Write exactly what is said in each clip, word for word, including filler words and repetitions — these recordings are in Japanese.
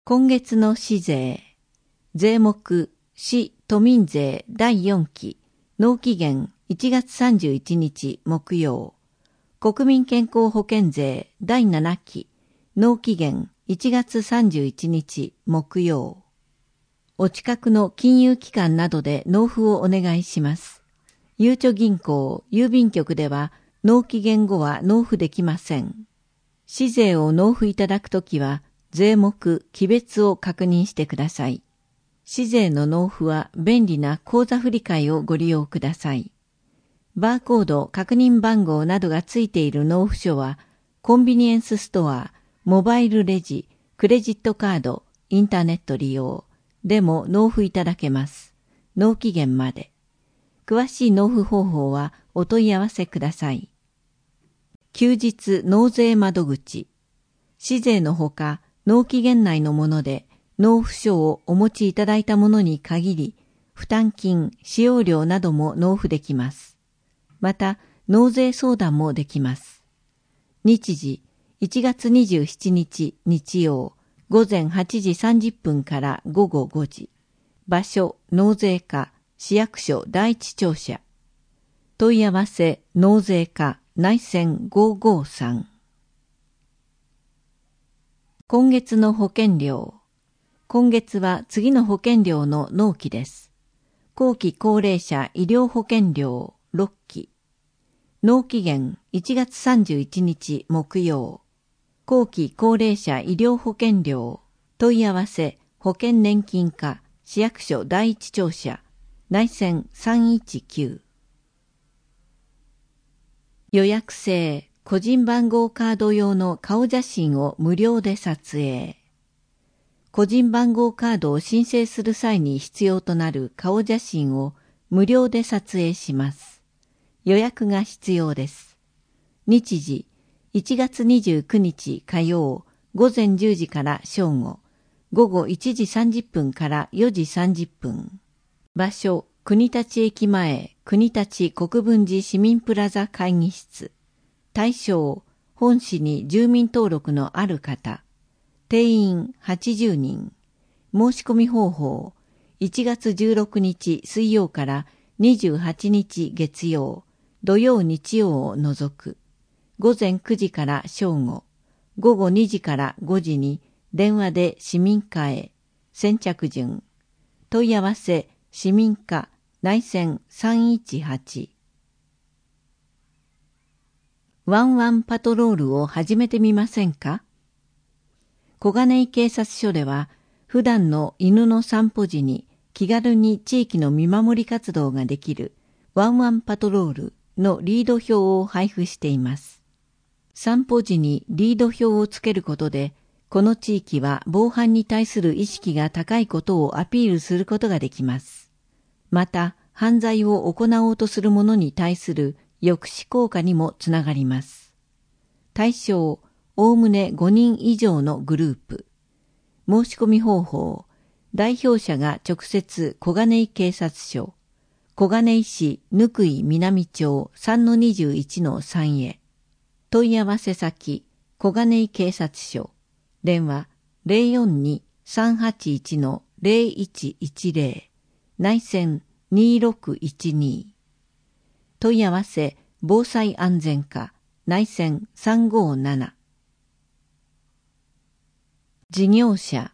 今月の市税。税目、市都民税だいよんき、納期限いちがつさんじゅういちにち木曜。国民健康保険税だいななき、納期限いちがつさんじゅういちにち木曜。お近くの金融機関などで納付をお願いします。ゆうちょ銀行、郵便局では納期限後は納付できません。市税を納付いただくときは、税目、期別を確認してください。市税の納付は便利な口座振替をご利用ください。バーコード、確認番号などがついている納付書は、コンビニエンスストア、モバイルレジ、クレジットカード、インターネット利用でも納付いただけます。納期限まで。詳しい納付方法はお問い合わせください。休日納税窓口。市税のほか、納期限内のもので、納付書をお持ちいただいたものに限り、負担金、使用料なども納付できます。また、納税相談もできます。日時、いちがつにじゅうしちにち日曜、ごぜんはちじさんじゅっぷんからごごごじ。場所、納税課、市役所第一庁舎。問い合わせ、納税課、内線ごーごーさん。今月の保険料。今月は次の保険料の納期です。後期高齢者医療保険料ろっき。納期限いちがつさんじゅういちにち木曜。後期高齢者医療保険料。問い合わせ保険年金課市役所第一庁舎。内線さんいちきゅう。予約制個人番号カード用の顔写真を無料で撮影。個人番号カードを申請する際に必要となる顔写真を無料で撮影します。予約が必要です。日時、いちがつにじゅうくにち火曜、ごぜんじゅうじから正午、ごごいちじさんじゅっぷんからよじさんじゅっぷん。場所、国立駅前、国立国分寺市民プラザ会議室。対象、本市に住民登録のある方。定員はちじゅうにん。申し込み方法、いちがつじゅうろくにち水曜からにじゅうはちにち月曜、土曜日曜を除く。ごぜんくじから正午、ごごにじからごじに電話で市民課へ。先着順。問い合わせ、市民課、内線さんいちはち。ワンワンパトロールを始めてみませんか？小金井警察署では、普段の犬の散歩時に気軽に地域の見守り活動ができるワンワンパトロールのリード表を配布しています。散歩時にリード表をつけることで、この地域は防犯に対する意識が高いことをアピールすることができます。また、犯罪を行おうとする者に対する抑止効果にもつながります。対象、おおむねごにん以上のグループ。申し込み方法、代表者が直接小金井警察署、小金井市貫井南町 さんのにじゅういちのさん へ。問い合わせ先、小金井警察署、電話 ゼロよんに さんはちいち ゼロいちいちゼロ、内線にろくいちに。問い合わせ、防災安全課、内線さんごなな。事業者。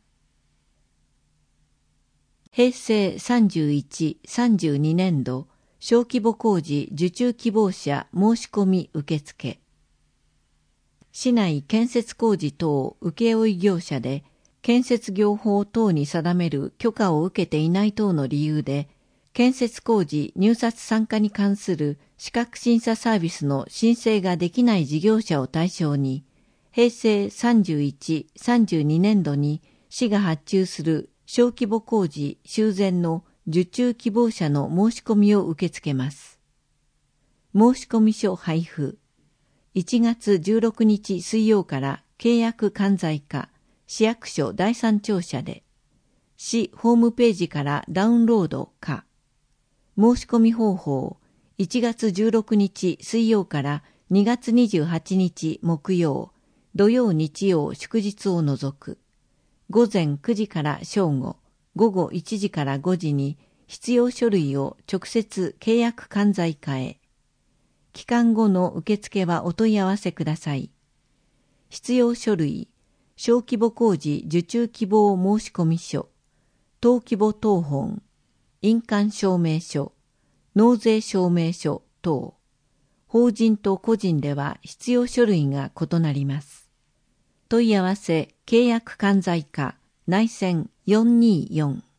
平成さんじゅういち、さんじゅうにねんど、小規模工事受注希望者申し込み受付。市内建設工事等請負業者で、建設業法等に定める許可を受けていない等の理由で、建設工事入札参加に関する資格審査サービスの申請ができない事業者を対象に、平成さんじゅういち、さんじゅうにねんどに市が発注する小規模工事修繕の受注希望者の申し込みを受け付けます。申込書配布。いちがつじゅうろくにち水曜から契約管財課、市役所第三庁舎で、市ホームページからダウンロードか。申し込み方法、いちがつじゅうろくにち水曜からにがつにじゅうはちにち木曜、土曜日曜祝日を除く。 午前くじから正午、午後いちじからごじに必要書類を直接契約管財課へ。期間後の受付はお問い合わせください。必要書類、小規模工事受注希望申込書、登記簿謄本、印鑑証明書、納税証明書等。法人と個人では必要書類が異なります。問い合わせ契約管財課内線よんにーよん。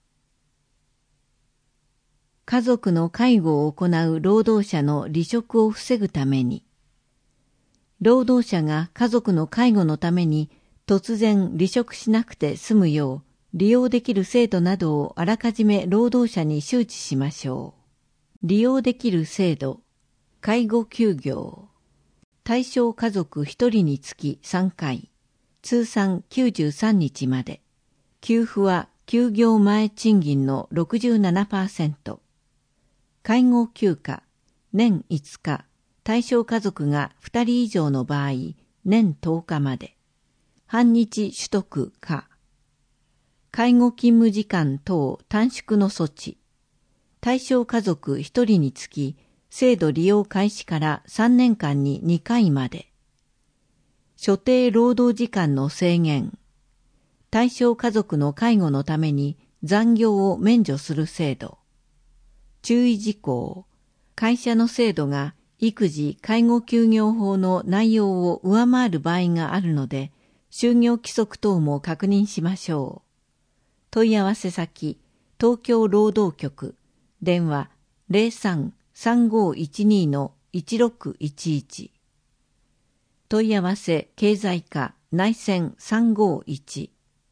家族の介護を行う労働者の離職を防ぐために、労働者が家族の介護のために突然離職しなくて済むよう利用できる制度などをあらかじめ労働者に周知しましょう。利用できる制度、介護休業。対象家族ひとりにつきさんかい、通算きゅうじゅうさんにちまで。給付は休業前賃金の ろくじゅうななパーセント。介護休暇、年いつか、対象家族がふたり以上の場合、年とおかまで。半日取得可。介護勤務時間等短縮の措置。対象家族ひとりにつき、制度利用開始からさんねんかんににかいまで。所定労働時間の制限。対象家族の介護のために残業を免除する制度。注意事項。会社の制度が育児・介護休業法の内容を上回る場合があるので、就業規則等も確認しましょう。問い合わせ先、東京労働局、電話 ゼロさん さんごいちに いちろくいちいち。問い合わせ経済課内線さんごいち。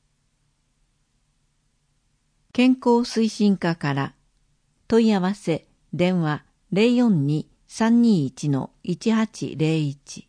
健康推進課から問い合わせ電話 ゼロよんに さんにいち いちはちゼロいち。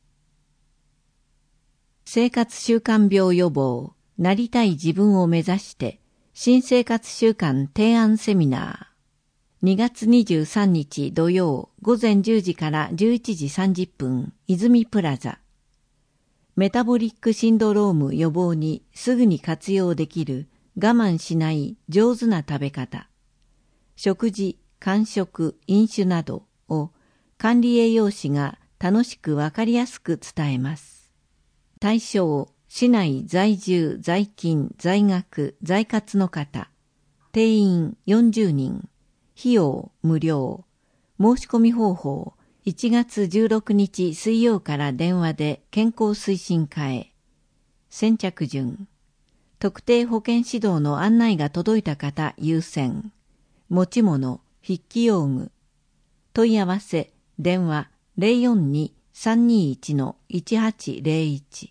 生活習慣病予防、なりたい自分を目指して新生活習慣提案セミナー。にがつにじゅうさんにち土曜午前じゅうじからじゅういちじさんじゅっぷん泉プラザ。メタボリックシンドローム予防にすぐに活用できる我慢しない上手な食べ方。食事、間食、飲酒などを管理栄養士が楽しくわかりやすく伝えます。対象、市内在住、在勤、在学、在活の方。定員よんじゅうにん。費用無料。申し込み方法、いちがつじゅうろくにち水曜から電話で健康推進課へ。先着順。特定保健指導の案内が届いた方優先。持ち物、筆記用具。問い合わせ、電話 ゼロよんに さんにいち いちはちゼロいち。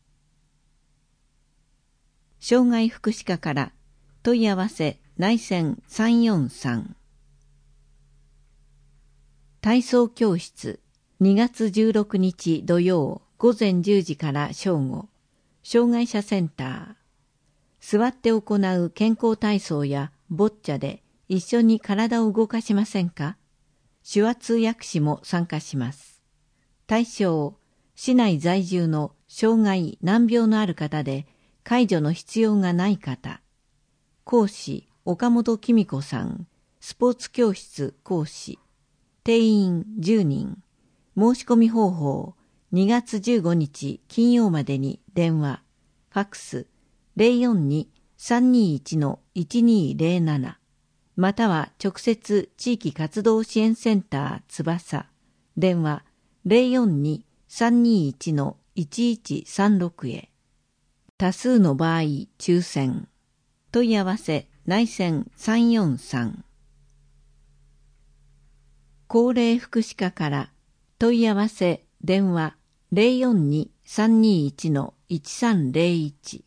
障害福祉課から問い合わせ内線さんよんさん。体操教室にがつじゅうろくにち土曜午前じゅうじから正午。障害者センター。座って行う健康体操やボッチャで一緒に体を動かしませんか？手話通訳士も参加します。対象、市内在住の障害・難病のある方で介助の必要がない方。講師、岡本紀美子さん。スポーツ教室講師。定員じゅうにん。申し込み方法、にがつじゅうごにち金曜までに電話、ファックス ゼロよんに さんにいち いちにゼロなな。または直接地域活動支援センター翼、電話 ゼロよんに さんにいち いちいちさんろく へ。多数の場合抽選。問い合わせ内線さんよんさん。高齢福祉課から問い合わせ電話 ゼロよんに さんにいち いちさんゼロいち。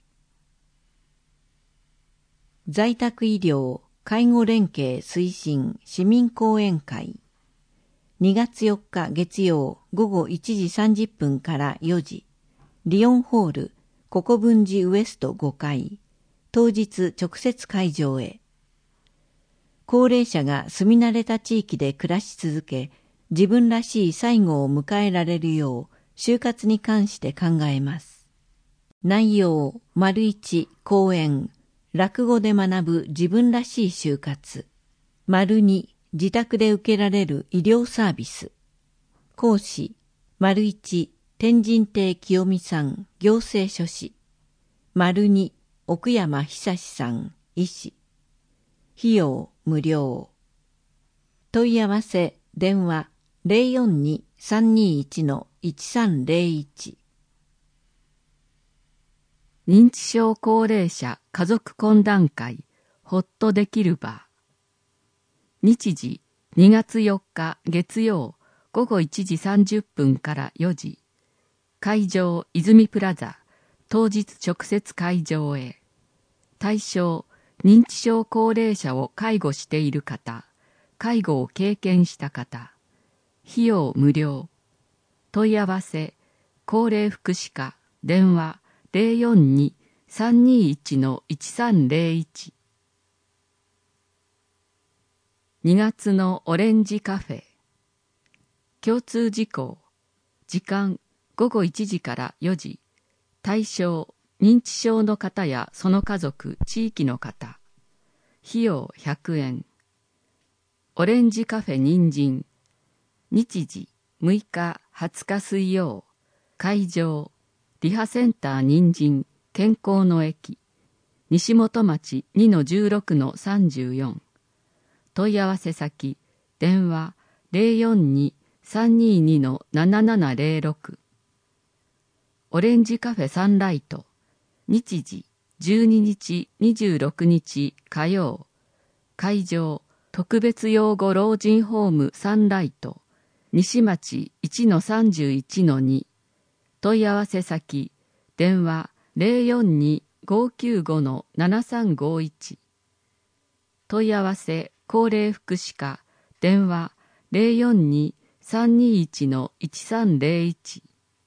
在宅医療介護連携推進市民講演会。にがつよっか月曜午後いちじさんじゅっぷんからよじ。リオンホール国分寺ウエストごかい。当日直接会場へ。高齢者が住み慣れた地域で暮らし続け、自分らしい最後を迎えられるよう、就活に関して考えます。 内容、丸一、講演、落語で学ぶ自分らしい就活。丸二、自宅で受けられる医療サービス。講師、丸一、天神亭清美さん、行政書士。丸二、奥山久志さん、医師。費用、無料。問い合わせ、電話、ゼロよんに さんにいち いちさんゼロいち。 認知症高齢者家族懇談会ほっとできる場。日時にがつよっか月曜午後いちじさんじゅっぷんからよじ。会場泉プラザ。当日直接会場へ。対象認知症高齢者を介護している方、介護を経験した方。費用無料。問い合わせ高齢福祉課電話ゼロよんに さんにいち いちさんゼロいち。にがつのオレンジカフェ。共通事項。時間ごごいちじからよじ。対象認知症の方やその家族、地域の方。費用ひゃくえん。オレンジカフェ人参。日時むいかはつか水曜。会場リハセンター人参健康の駅。西本町 にのじゅうろくのさんじゅうよん。問い合わせ先電話ゼロよんに さんにに ななななゼロろく。オレンジカフェサンライト。日時じゅうににちにじゅうろくにち火曜。会場特別養護老人ホームサンライト。西町 いちのさんじゅういちのに。問い合わせ先電話ゼロよんに ごきゅうごのななさんごいち。問い合わせ高齢福祉課電話ゼロよんに さんにいち いちさんゼロいち。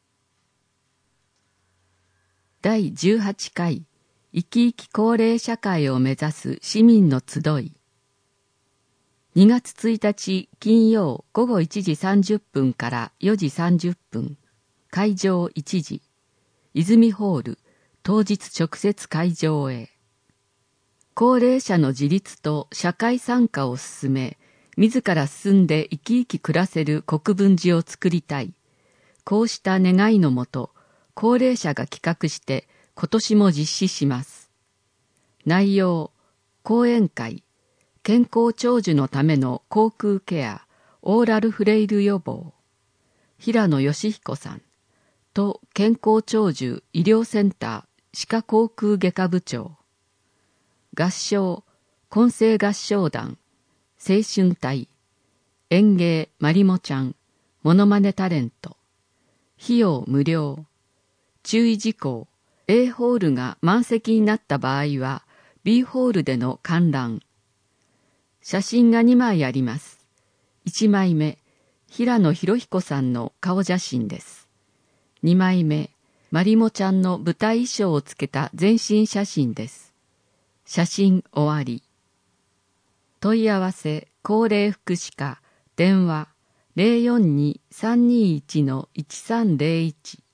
だいじゅうはちかい生き生き高齢社会を目指す市民の集い。にがつついたち金曜午後いちじさんじゅっぷんからよじさんじゅっぷん。会場いちじ。泉ホール当日直接会場へ。高齢者の自立と社会参加を進め、自ら進んで生き生き暮らせる国分寺を作りたい。こうした願いのもと、高齢者が企画して今年も実施します。内容、講演会、健康長寿のための口腔ケア、オーラルフレイル予防。平野義彦さん、都健康長寿医療センター歯科口腔外科部長。合唱、混声合唱団、青春隊、演芸まりもちゃん、モノマネタレント。費用無料。注意事項、A ホールが満席になった場合は B ホールでの観覧。写真がにまいあります。いちまいめ、平野博彦さんの顔写真です。にまいめ、まりもちゃんの舞台衣装をつけた全身写真です。写真終わり。問い合わせ高齢福祉課電話ゼロよんに さんにいち いちさんゼロいち。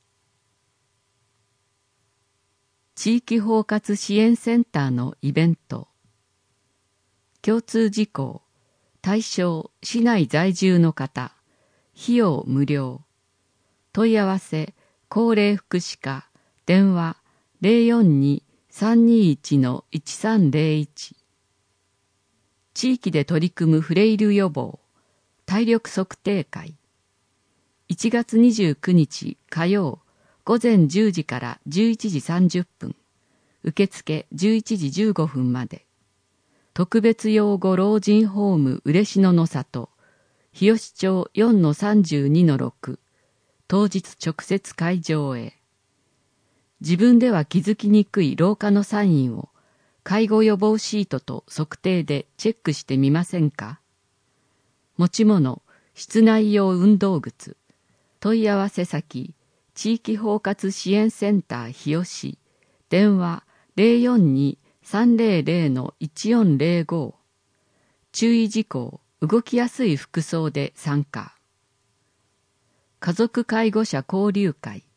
地域包括支援センターのイベント。共通事項、対象市内在住の方、費用無料。問い合わせ高齢福祉課電話ゼロよんに さんにいち いちさんゼロいち。地域で取り組むフレイル予防、体力測定会。いちがつにじゅうくにち火曜午前じゅうじからじゅういちじさんじゅっぷん。受付じゅういちじじゅうごふんまで。特別養護老人ホーム嬉野の里、日吉町 よんのさんじゅうにのろく。当日直接会場へ。自分では気づきにくい老化のサインを介護予防シートと測定でチェックしてみませんか？持ち物、室内用運動靴。問い合わせ先、地域包括支援センター日吉。電話ゼロよんに さんゼロゼロのいちよんゼロご。注意事項、動きやすい服装で参加。家族介護者交流会。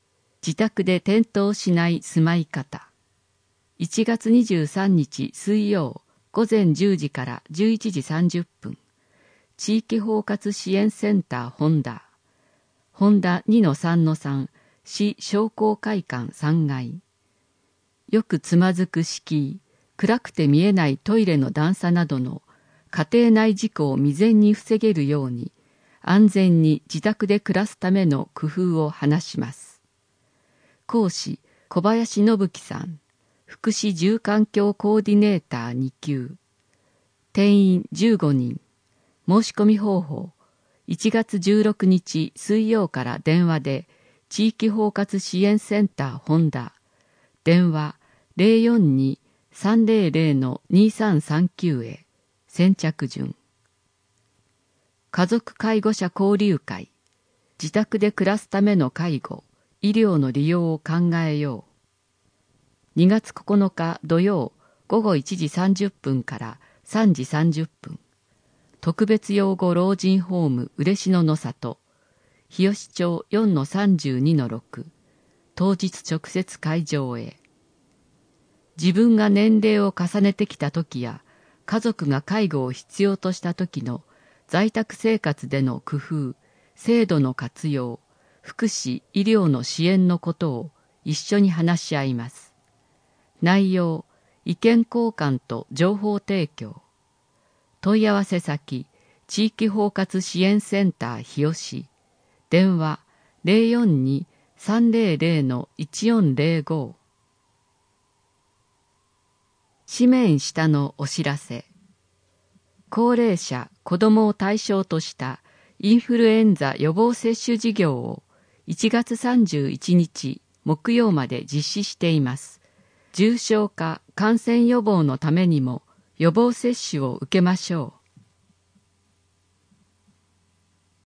自宅で転倒しない住まい方。いちがつにじゅうさんにち水曜午前じゅうじからじゅういちじさんじゅっぷん、地域包括支援センター本田、本田 にのさんのさん 市商工会館さんがい。よくつまずく敷居、暗くて見えないトイレの段差などの家庭内事故を未然に防げるように、安全に自宅で暮らすための工夫を話します。講師、小林信樹さん、福祉住環境コーディネーターにきゅう。定員じゅうごにん。申し込み方法、いちがつじゅうろくにち水曜から電話で、地域包括支援センター本田、電話 ゼロよんに さんゼロゼロ にさんさんきゅう へ、先着順。家族介護者交流会、自宅で暮らすための介護、医療の利用を考えよう。にがつここのか土曜午後いちじさんじゅっぷんからさんじさんじゅっぷん、特別養護老人ホーム嬉野の里、日吉町 よんのさんじゅうにのろく、当日直接会場へ。自分が年齢を重ねてきた時や、家族が介護を必要とした時の在宅生活での工夫、制度の活用、福祉・医療の支援のことを一緒に話し合います。内容、意見交換と情報提供。問い合わせ先、地域包括支援センター日吉。電話 ゼロよんに さんゼロゼロ いちよんゼロご。紙面下のお知らせ。高齢者・子どもを対象としたインフルエンザ予防接種事業をいちがつさんじゅういちにち木曜まで実施しています。重症化・感染予防のためにも予防接種を受けましょう。